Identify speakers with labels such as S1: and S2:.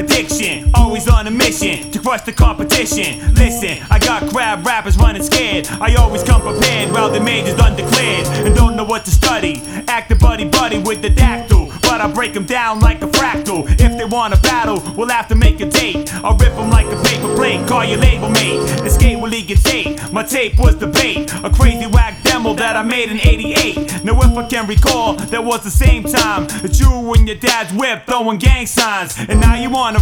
S1: addiction, always on a mission to crush the competition. Listen, I got crab rappers running scared. I always come prepared while the major's undeclared and don't know what to study. Act a buddy with the dactyl, but I break them down like a fractal. If they want a battle, we'll have to make a date. I'll rip them like a paper plate, call your label mate. Escape will leak its tape. My tape was the bait, a crazy whack demo that I made in '88. Now if I can recall, that was the same time that you and your dad's whip throwing gang signs, and now you wanna